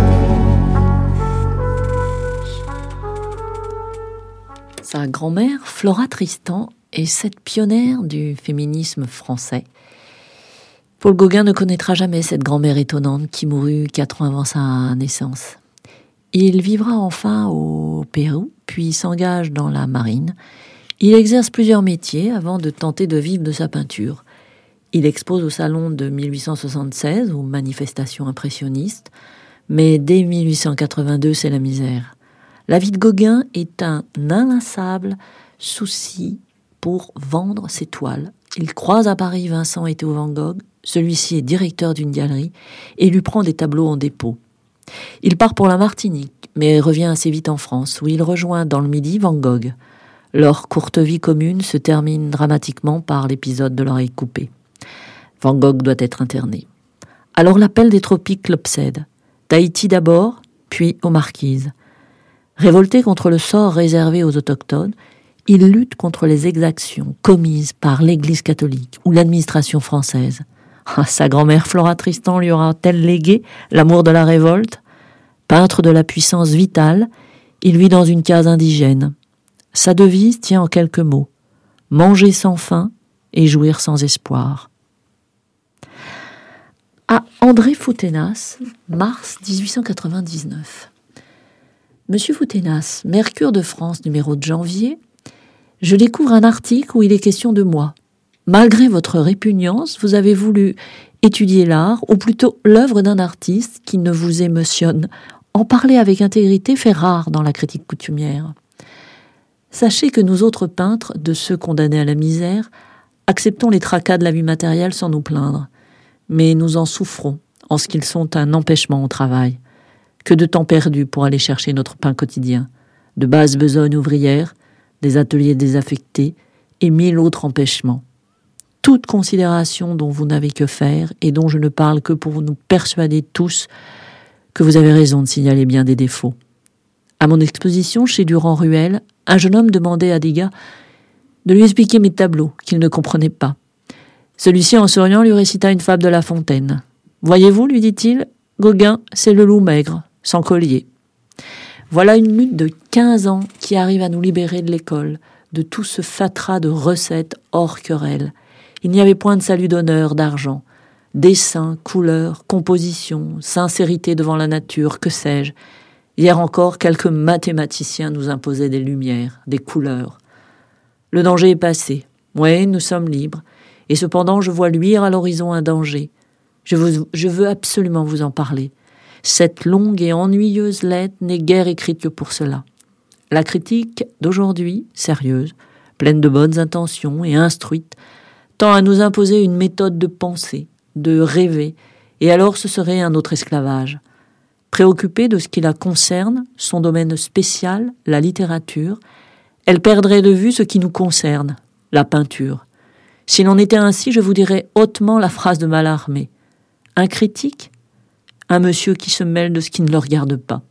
Sa grand-mère, Flora Tristan, est cette pionnière du féminisme français. Paul Gauguin ne connaîtra jamais cette grand-mère étonnante qui mourut 4 ans avant sa naissance. Il vivra enfin au Pérou, puis s'engage dans la marine. Il exerce plusieurs métiers avant de tenter de vivre de sa peinture. Il expose au salon de 1876 aux manifestations impressionnistes, mais dès 1882, c'est la misère. La vie de Gauguin est un inlassable souci pour vendre ses toiles. Il croise à Paris Vincent et Théo Van Gogh. Celui-ci est directeur d'une galerie et lui prend des tableaux en dépôt. Il part pour la Martinique, mais revient assez vite en France, où il rejoint dans le Midi Van Gogh. Leur courte vie commune se termine dramatiquement par l'épisode de l'oreille coupée. Van Gogh doit être interné. Alors l'appel des tropiques l'obsède. Tahiti d'abord, puis aux Marquises. Révolté contre le sort réservé aux autochtones, il lutte contre les exactions commises par l'Église catholique ou l'administration française. Sa grand-mère Flora Tristan lui aura-t-elle légué l'amour de la révolte ? Peintre de la puissance vitale, il vit dans une case indigène. Sa devise tient en quelques mots : manger sans faim et jouir sans espoir. À André Foutenas, mars 1899. Monsieur Foutenas, Mercure de France, numéro de janvier, je découvre un article où il est question de moi. Malgré votre répugnance, vous avez voulu étudier l'art, ou plutôt l'œuvre d'un artiste qui ne vous émotionne. En parler avec intégrité fait rare dans la critique coutumière. Sachez que nous autres peintres, de ceux condamnés à la misère, acceptons les tracas de la vie matérielle sans nous plaindre. Mais nous en souffrons, en ce qu'ils sont un empêchement au travail. Que de temps perdu pour aller chercher notre pain quotidien, de basses besognes ouvrières, des ateliers désaffectés et 1000 autres empêchements. Toute considération dont vous n'avez que faire et dont je ne parle que pour nous persuader tous que vous avez raison de signaler bien des défauts. À mon exposition chez Durand-Ruel, un jeune homme demandait à Degas de lui expliquer mes tableaux qu'il ne comprenait pas. Celui-ci, en souriant, lui récita une fable de La Fontaine. « Voyez-vous, lui dit-il, Gauguin, c'est le loup maigre, sans collier. » Voilà une lutte de 15 ans qui arrive à nous libérer de l'école, de tout ce fatras de recettes hors querelle. Il n'y avait point de salut d'honneur, d'argent. Dessin, couleur, composition, sincérité devant la nature, que sais-je. Hier encore, quelques mathématiciens nous imposaient des lumières, des couleurs. Le danger est passé. Oui, nous sommes libres. Et cependant, je vois luire à l'horizon un danger. Je veux absolument vous en parler. Cette longue et ennuyeuse lettre n'est guère écrite que pour cela. La critique d'aujourd'hui, sérieuse, pleine de bonnes intentions et instruite, tend à nous imposer une méthode de penser, de rêver, et alors ce serait un autre esclavage. Préoccupée de ce qui la concerne, son domaine spécial, la littérature, elle perdrait de vue ce qui nous concerne, la peinture. S'il en était ainsi, je vous dirais hautement la phrase de Mallarmé. Un critique ? Un monsieur qui se mêle de ce qui ne le regarde pas.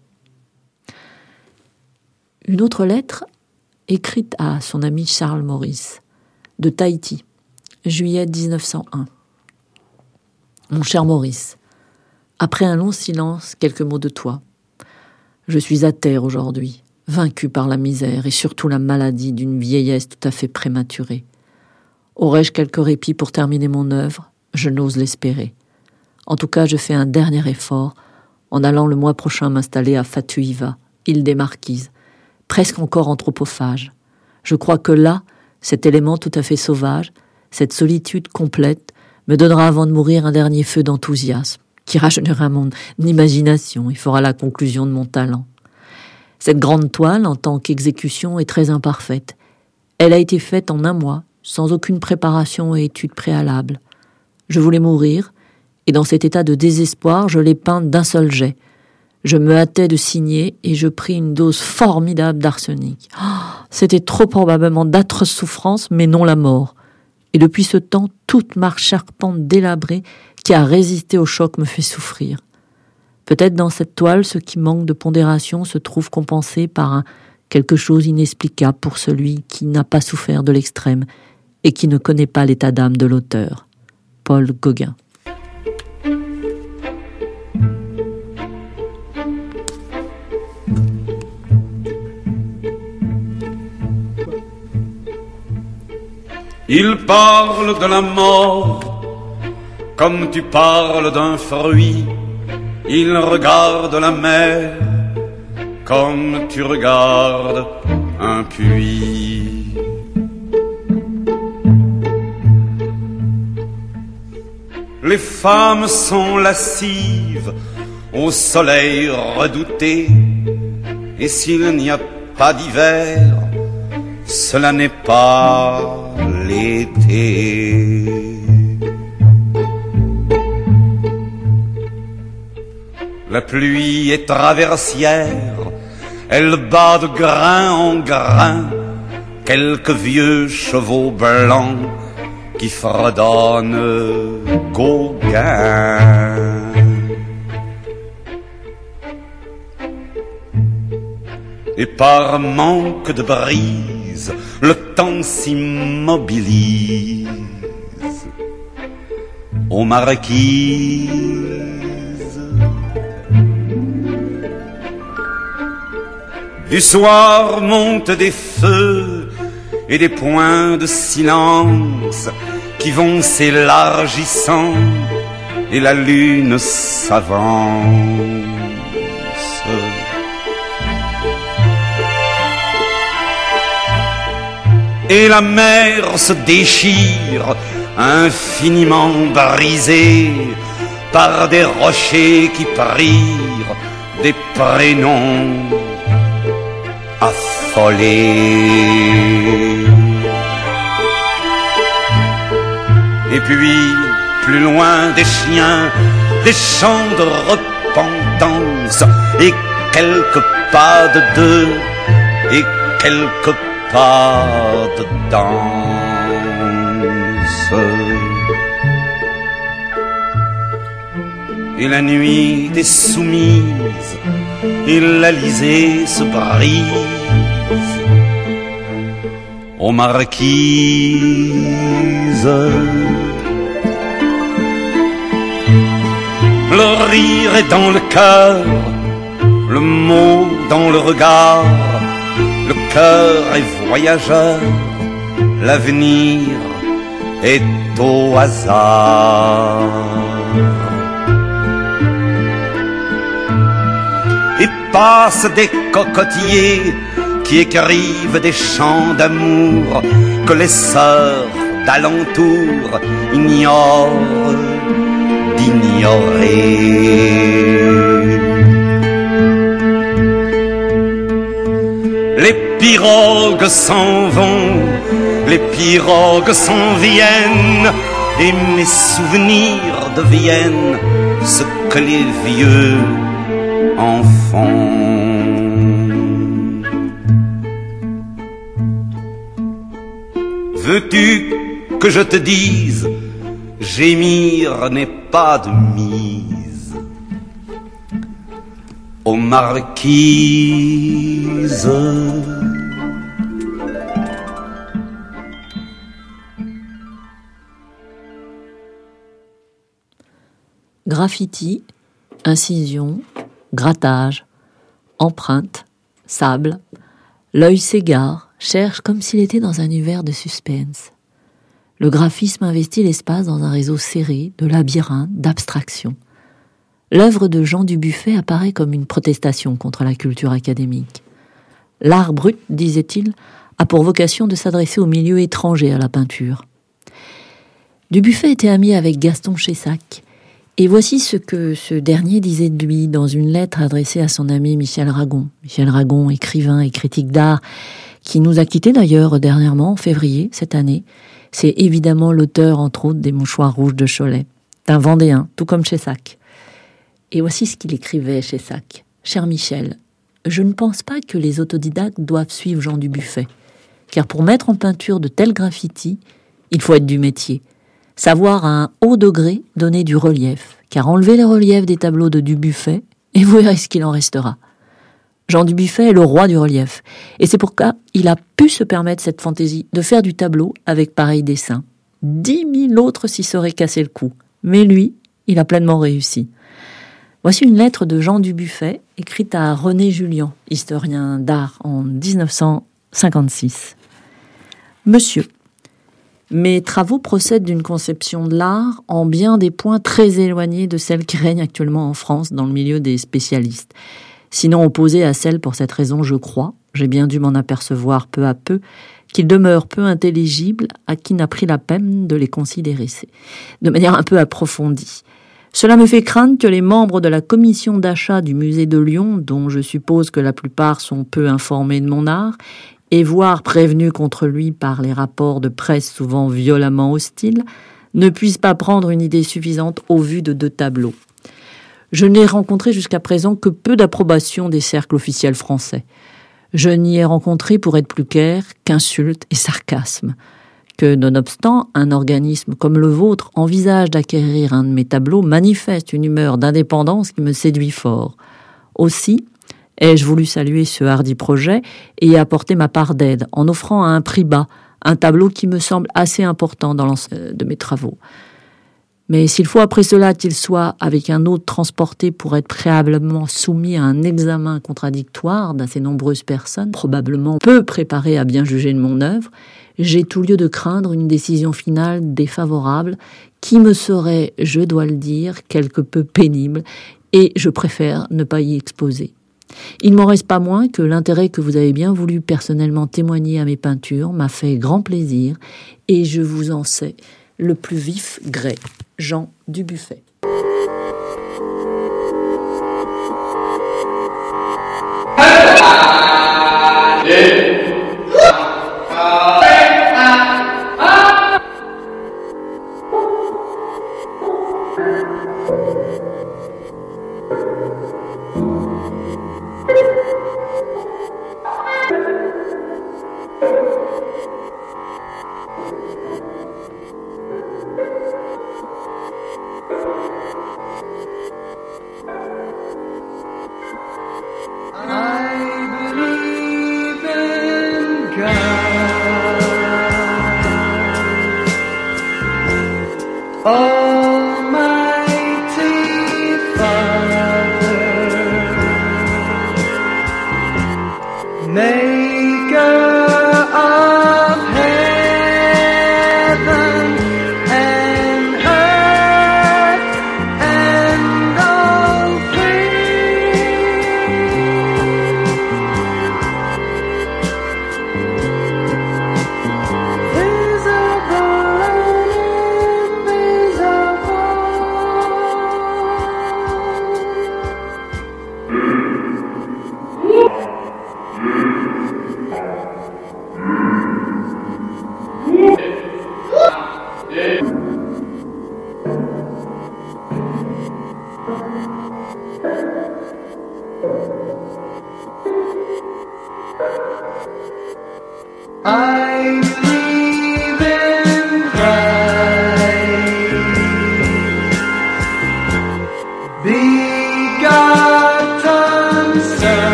Une autre lettre écrite à son ami Charles Maurice, de Tahiti, juillet 1901. Mon cher Maurice, après un long silence, quelques mots de toi. Je suis à terre aujourd'hui, vaincu par la misère et surtout la maladie d'une vieillesse tout à fait prématurée. Aurais-je quelques répits pour terminer mon œuvre ? Je n'ose l'espérer. En tout cas, je fais un dernier effort en allant le mois prochain m'installer à Fatuhiva, île des Marquises, presque encore anthropophage. Je crois que là, cet élément tout à fait sauvage, cette solitude complète, me donnera avant de mourir un dernier feu d'enthousiasme qui rajeunira mon imagination et fera la conclusion de mon talent. Cette grande toile, en tant qu'exécution, est très imparfaite. Elle a été faite en 1 mois, sans aucune préparation et étude préalable. Je voulais mourir, et dans cet état de désespoir, je l'ai peinte d'un seul jet. Je me hâtais de signer et je pris une dose formidable d'arsenic. C'était trop probablement d'atroces souffrances, mais non la mort. Et depuis ce temps, toute ma charpente délabrée qui a résisté au choc me fait souffrir. Peut-être dans cette toile, ce qui manque de pondération se trouve compensé par quelque chose inexplicable pour celui qui n'a pas souffert de l'extrême et qui ne connaît pas l'état d'âme de l'auteur. Paul Gauguin. Il parle de la mort comme tu parles d'un fruit. Il regarde la mer comme tu regardes un puits. Les femmes sont lascives au soleil redouté, et s'il n'y a pas d'hiver, cela n'est pas l'été. La pluie est traversière, elle bat de grain en grain quelques vieux chevaux blancs qui fredonnent Gauguin. Et par manque de brise, le temps s'immobilise aux marquises. Du soir montent des feux et des points de silence qui vont s'élargissant et la lune s'avance. Et la mer se déchire, infiniment brisée par des rochers qui prirent des prénoms affolés. Et puis, plus loin des chiens, des chants de repentance, et quelques pas de deux, et quelques pas de danse. Et la nuit est soumise, et l'Alizé se brise aux marquises. Le rire est dans le cœur, le mot dans le regard, le cœur est voyageur, l'avenir est au hasard. Et passent des cocotiers qui écrivent des chants d'amour que les sœurs d'alentour ignorent d'ignorer. Les pirogues s'en vont, les pirogues s'en viennent, et mes souvenirs deviennent ce que les vieux en font. Veux-tu que je te dise, gémir n'est pas de mise aux marquises. Graffiti, incision, grattage, empreinte, sable, l'œil s'égare, cherche comme s'il était dans un univers de suspense. Le graphisme investit l'espace dans un réseau serré de labyrinthes, d'abstractions. L'œuvre de Jean Dubuffet apparaît comme une protestation contre la culture académique. L'art brut, disait-il, a pour vocation de s'adresser au milieu étranger à la peinture. Dubuffet était ami avec Gaston Chessac, et voici ce que ce dernier disait de lui dans une lettre adressée à son ami Michel Ragon. Michel Ragon, écrivain et critique d'art, qui nous a quittés d'ailleurs dernièrement, en février cette année. C'est évidemment l'auteur, entre autres, des Mouchoirs rouges de Cholet. Un Vendéen, tout comme Chessac. Et voici ce qu'il écrivait, Chessac. « Cher Michel, je ne pense pas que les autodidactes doivent suivre Jean Dubuffet, car pour mettre en peinture de tels graffitis, il faut être du métier. Savoir à un haut degré donner du relief, car enlevez les reliefs des tableaux de Dubuffet, et vous verrez ce qu'il en restera. Jean Dubuffet est le roi du relief, et c'est pourquoi il a pu se permettre cette fantaisie de faire du tableau avec pareil dessin. 10 000 autres s'y seraient cassé le cou, mais lui, il a pleinement réussi. Voici une lettre de Jean Dubuffet, écrite à René Julien, historien d'art, en 1956. Monsieur, Mes travaux procèdent d'une conception de l'art en bien des points très éloignés de celle qui règne actuellement en France dans le milieu des spécialistes. Sinon opposée à celle, pour cette raison, je crois, j'ai bien dû m'en apercevoir peu à peu, qu'ils demeurent peu intelligibles à qui n'a pris la peine de les considérer de manière un peu approfondie. Cela me fait craindre que les membres de la commission d'achat du musée de Lyon, dont je suppose que la plupart sont peu informés de mon art, et voire prévenus contre lui par les rapports de presse souvent violemment hostiles, ne puissent pas prendre une idée suffisante au vu de 2 tableaux. Je n'ai rencontré jusqu'à présent que peu d'approbation des cercles officiels français. Je n'y ai rencontré, pour être plus clair, qu'insultes et sarcasmes. Que, nonobstant, un organisme comme le vôtre envisage d'acquérir un de mes tableaux manifeste une humeur d'indépendance qui me séduit fort. Aussi, ai-je voulu saluer ce hardi projet et y apporter ma part d'aide en offrant à un prix bas un tableau qui me semble assez important dans l'ensemble de mes travaux. Mais s'il faut après cela qu'il soit avec un autre transporté pour être préalablement soumis à un examen contradictoire d'assez nombreuses personnes, probablement peu préparées à bien juger de mon œuvre, j'ai tout lieu de craindre une décision finale défavorable qui me serait, je dois le dire, quelque peu pénible et je préfère ne pas y exposer. Il m'en reste pas moins que l'intérêt que vous avez bien voulu personnellement témoigner à mes peintures m'a fait grand plaisir et je vous en sais le plus vif gré. Jean Dubuffet. Almighty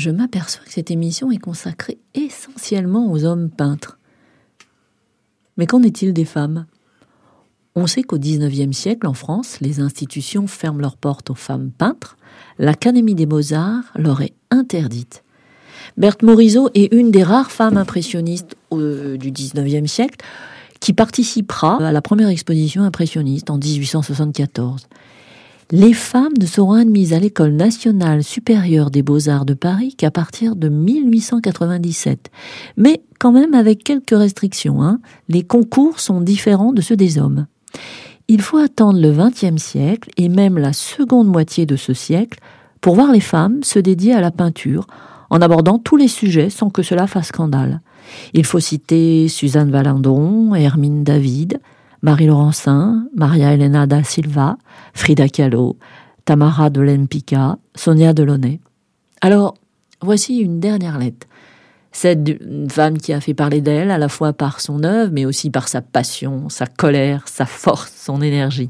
je m'aperçois que cette émission est consacrée essentiellement aux hommes peintres. Mais qu'en est-il des femmes ? On sait qu'au XIXe siècle, en France, les institutions ferment leurs portes aux femmes peintres. L'Académie des Beaux-Arts leur est interdite. Berthe Morisot est une des rares femmes impressionnistes du XIXe siècle qui participera à la première exposition impressionniste en 1874. Les femmes ne seront admises à l'École nationale supérieure des beaux-arts de Paris qu'à partir de 1897. Mais quand même avec quelques restrictions. Les concours sont différents de ceux des hommes. Il faut attendre le XXe siècle et même la seconde moitié de ce siècle pour voir les femmes se dédier à la peinture en abordant tous les sujets sans que cela fasse scandale. Il faut citer Suzanne Valadon, Hermine David, Marie Laurencin, Maria Elena da Silva, Frida Kahlo, Tamara de Lempicka, Sonia Delaunay. Alors, voici une dernière lettre. Celle d'une femme qui a fait parler d'elle à la fois par son œuvre, mais aussi par sa passion, sa colère, sa force, son énergie.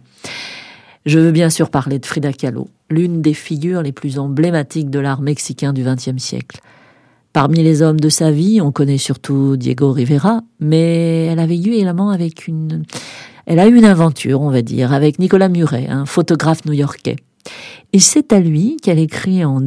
Je veux bien sûr parler de Frida Kahlo, l'une des figures les plus emblématiques de l'art mexicain du XXe siècle. Parmi les hommes de sa vie, on connaît surtout Diego Rivera, mais elle a vécu également Elle a eu une aventure, on va dire, avec Nicolas Muret, un photographe new-yorkais. Et c'est à lui qu'elle écrit en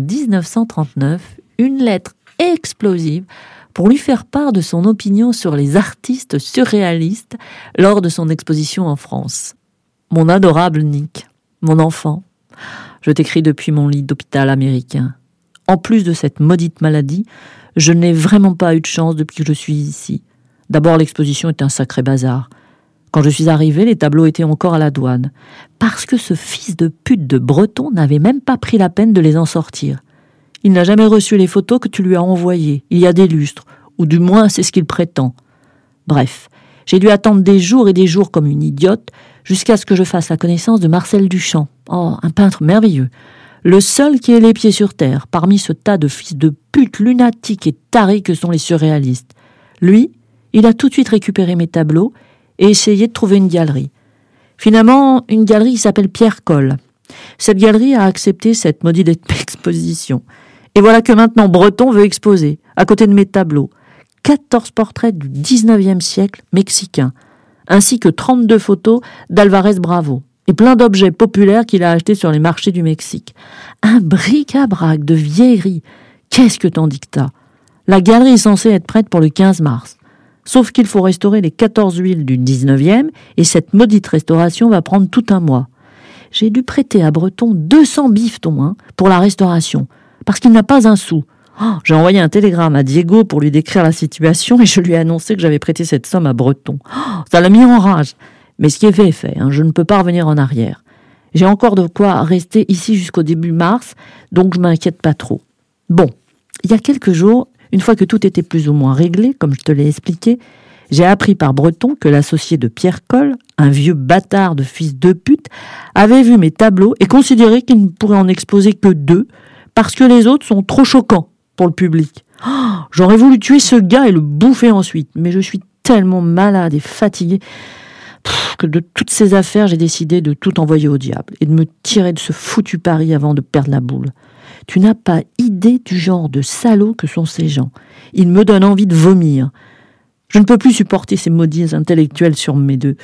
1939 une lettre explosive pour lui faire part de son opinion sur les artistes surréalistes lors de son exposition en France. Mon adorable Nick, mon enfant, je t'écris depuis mon lit d'hôpital américain. En plus de cette maudite maladie, je n'ai vraiment pas eu de chance depuis que je suis ici. D'abord, l'exposition est un sacré bazar. Quand je suis arrivé, les tableaux étaient encore à la douane. Parce que ce fils de pute de Breton n'avait même pas pris la peine de les en sortir. Il n'a jamais reçu les photos que tu lui as envoyées, il y a des lustres, ou du moins c'est ce qu'il prétend. Bref, j'ai dû attendre des jours et des jours comme une idiote, jusqu'à ce que je fasse la connaissance de Marcel Duchamp. Oh, un peintre merveilleux. Le seul qui ait les pieds sur terre, parmi ce tas de fils de pute lunatiques et tarés que sont les surréalistes. Lui, il a tout de suite récupéré mes tableaux et essayé de trouver une galerie. Finalement, une galerie qui s'appelle Pierre Coll. Cette galerie a accepté cette maudite exposition. Et voilà que maintenant Breton veut exposer, à côté de mes tableaux, 14 portraits du 19e siècle mexicain, ainsi que 32 photos d'Alvarez Bravo, et plein d'objets populaires qu'il a achetés sur les marchés du Mexique. Un bric-à-brac de vieilleries. Qu'est-ce que t'en dictas ? La galerie est censée être prête pour le 15 mars. Sauf qu'il faut restaurer les 14 huiles du 19e, et cette maudite restauration va prendre tout un mois. J'ai dû prêter à Breton 200 bifetons pour la restauration, parce qu'il n'a pas un sou. J'ai envoyé un télégramme à Diego pour lui décrire la situation et je lui ai annoncé que j'avais prêté cette somme à Breton. Ça l'a mis en rage. Mais ce qui est fait est fait, je ne peux pas revenir en arrière. J'ai encore de quoi rester ici jusqu'au début mars, donc je m'inquiète pas trop. Bon, il y a quelques jours, une fois que tout était plus ou moins réglé, comme je te l'ai expliqué, j'ai appris par Breton que l'associé de Pierre Coll, un vieux bâtard de fils de pute, avait vu mes tableaux et considéré qu'il ne pourrait en exposer que 2, parce que les autres sont trop choquants pour le public. J'aurais voulu tuer ce gars et le bouffer ensuite, mais je suis tellement malade et fatiguée que de toutes ces affaires, j'ai décidé de tout envoyer au diable et de me tirer de ce foutu pari avant de perdre la boule. Tu n'as pas idée du genre de salauds que sont ces gens. Ils me donnent envie de vomir. Je ne peux plus supporter ces maudits intellectuels sur mes deux.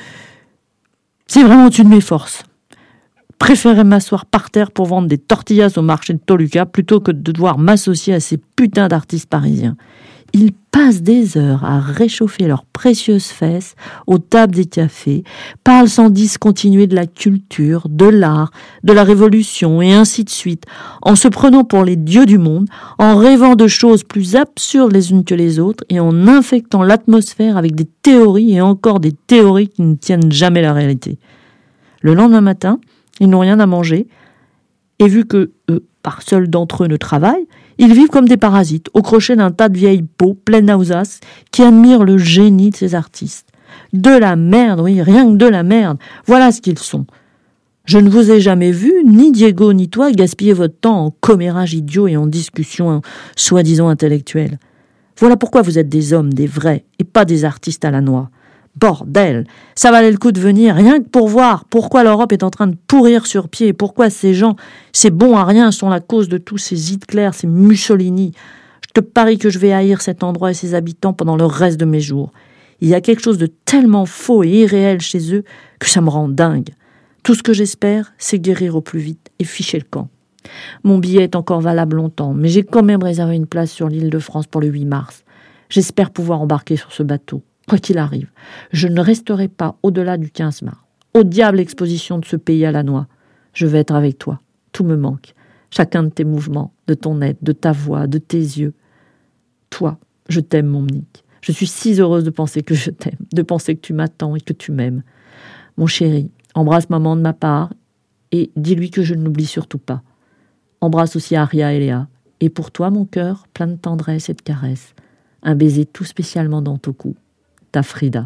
C'est vraiment au-dessus de mes forces. Préférerais m'asseoir par terre pour vendre des tortillas au marché de Toluca plutôt que de devoir m'associer à ces putains d'artistes parisiens. Ils passent des heures à réchauffer leurs précieuses fesses aux tables des cafés, parlent sans discontinuer de la culture, de l'art, de la révolution et ainsi de suite, en se prenant pour les dieux du monde, en rêvant de choses plus absurdes les unes que les autres et en infectant l'atmosphère avec des théories et encore des théories qui ne tiennent jamais la réalité. Le lendemain matin, ils n'ont rien à manger et vu que par seul d'entre eux ne travaillent, ils vivent comme des parasites, au crochet d'un tas de vieilles peaux pleines d'ausaces qui admirent le génie de ces artistes. De la merde, oui, rien que de la merde. Voilà ce qu'ils sont. Je ne vous ai jamais vu, ni Diego ni toi, gaspiller votre temps en commérages idiots et en discussions soi-disant intellectuelles. Voilà pourquoi vous êtes des hommes, des vrais, et pas des artistes à la noix. Bordel! Ça valait le coup de venir, rien que pour voir pourquoi l'Europe est en train de pourrir sur pied et pourquoi ces gens, ces bons à rien, sont la cause de tous ces Hitler, ces Mussolini. Je te parie que je vais haïr cet endroit et ses habitants pendant le reste de mes jours. Il y a quelque chose de tellement faux et irréel chez eux que ça me rend dingue. Tout ce que j'espère, c'est guérir au plus vite et ficher le camp. Mon billet est encore valable longtemps, mais j'ai quand même réservé une place sur l'île de France pour le 8 mars. J'espère pouvoir embarquer sur ce bateau. Quoi qu'il arrive, je ne resterai pas au-delà du 15 mars. Au diable l'exposition de ce pays à la noix. Je vais être avec toi. Tout me manque. Chacun de tes mouvements, de ton aide, de ta voix, de tes yeux. Toi, je t'aime, mon Nick. Je suis si heureuse de penser que je t'aime, de penser que tu m'attends et que tu m'aimes. Mon chéri, embrasse maman de ma part et dis-lui que je ne l'oublie surtout pas. Embrasse aussi Aria et Léa. Et pour toi, mon cœur, plein de tendresse et de caresses. Un baiser tout spécialement dans ton cou. Ta Frida.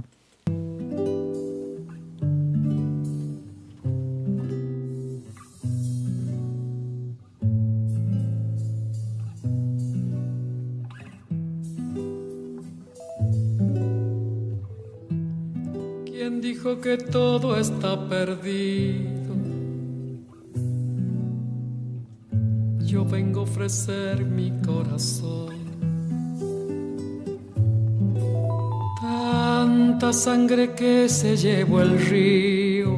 ¿Quién dijo que todo está perdido? Yo vengo a ofrecer mi corazón. Tanta sangre que se llevó el río.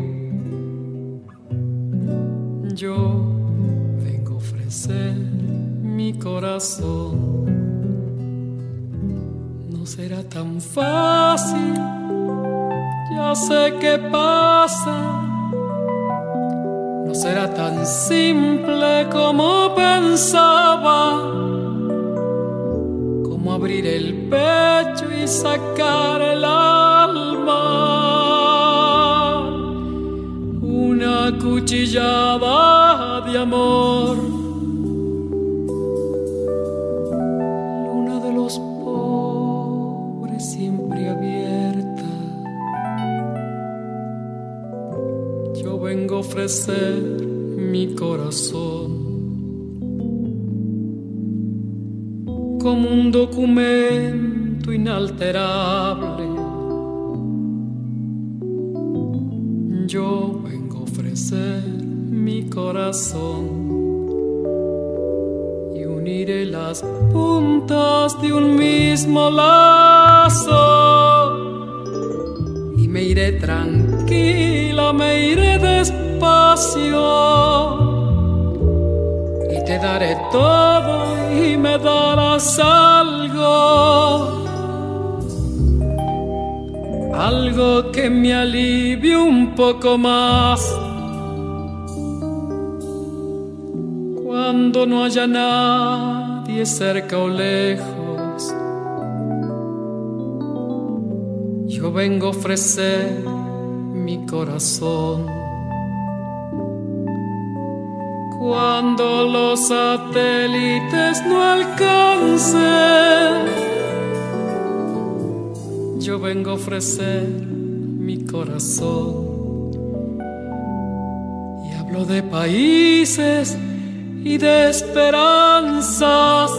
Yo vengo a ofrecer mi corazón. No será tan fácil, ya sé qué pasa. No será tan simple como pensaba, como abrir el pecho y sacar el alma. Una cuchillada de amor, luna de los pobres siempre abierta. Yo vengo a ofrecer mi corazón como un documento inalterable. Yo vengo a ofrecer mi corazón y uniré las puntas de un mismo lazo. Y me iré tranquila, me iré despacio y te daré todo y me darás algo que me alivie un poco más cuando no haya nadie cerca o lejos. Yo vengo a ofrecer mi corazón cuando los satélites no alcancen. Yo vengo a ofrecer mi corazón y hablo de países y de esperanzas.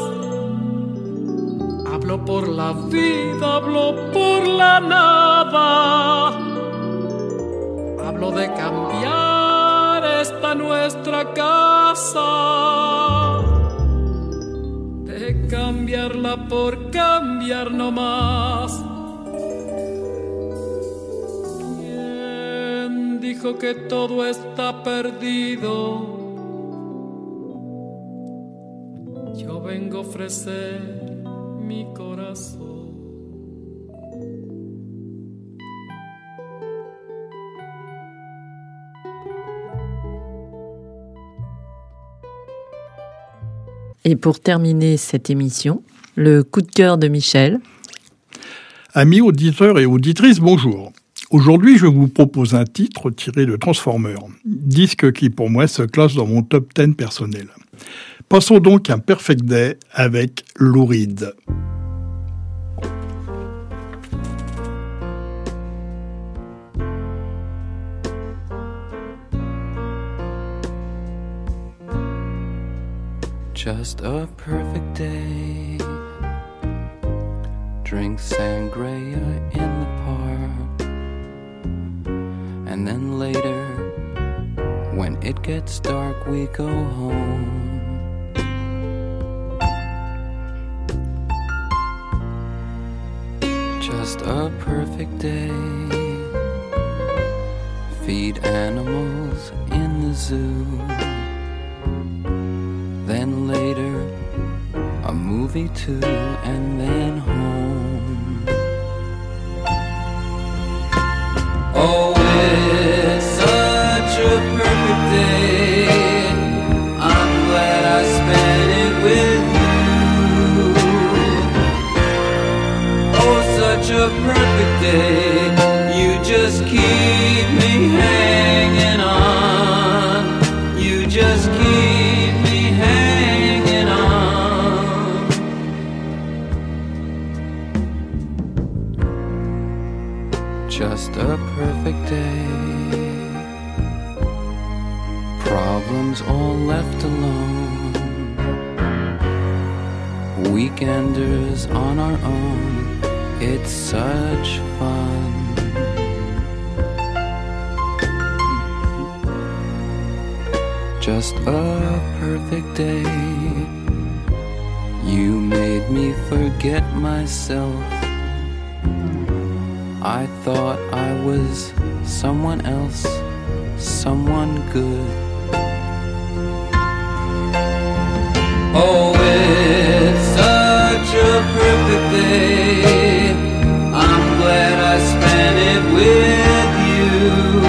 Hablo por la vida, hablo por la nada. Hablo de cambiar esta nuestra casa, de cambiarla por cambiar no más. ¿Quién dijo que todo está perdido? Yo vengo a ofrecer mi corazón. Et pour terminer cette émission, le coup de cœur de Michel. Amis auditeurs et auditrices, bonjour. Aujourd'hui, je vous propose un titre tiré de Transformers, disque qui pour moi se classe dans mon top 10 personnel. Passons donc à un Perfect Day avec Lou Reed. Just a perfect day. Drink sangria in the park. And then later, when it gets dark, we go home. Just a perfect day. Feed animals in the zoo. Then later, a movie too, and then home. Oh, it's such a perfect day. I'm glad I spent it with you. Oh, such a perfect day. You just keep me hanging on. You just keep me hanging on. Just a perfect day. Problems all left alone. Weekenders on our own. It's such fun. Just a perfect day. You made me forget myself. I thought I was someone else, someone good. Oh, it's such a perfect day. I'm glad I spent it with you.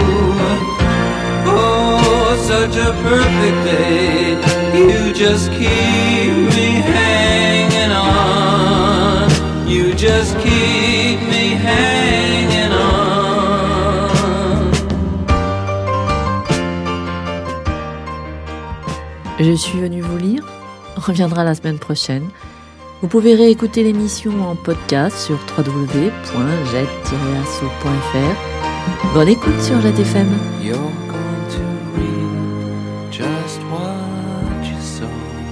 Oh, such a perfect day. You just keep me hanging on. You just keep me hanging on. Je suis venue vous lire reviendra la semaine prochaine. Vous pouvez réécouter l'émission en podcast sur www.jet-asso.fr. Bonne écoute sur Jet FM. You're going to reap just what you sow.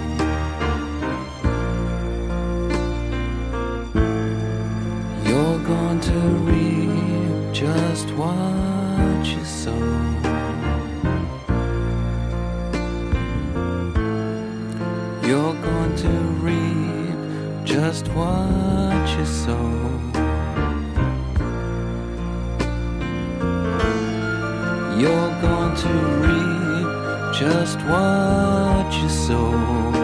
You're going to reap just what you sow. You're going to reap just what you sow. You're going to reap just what you sow.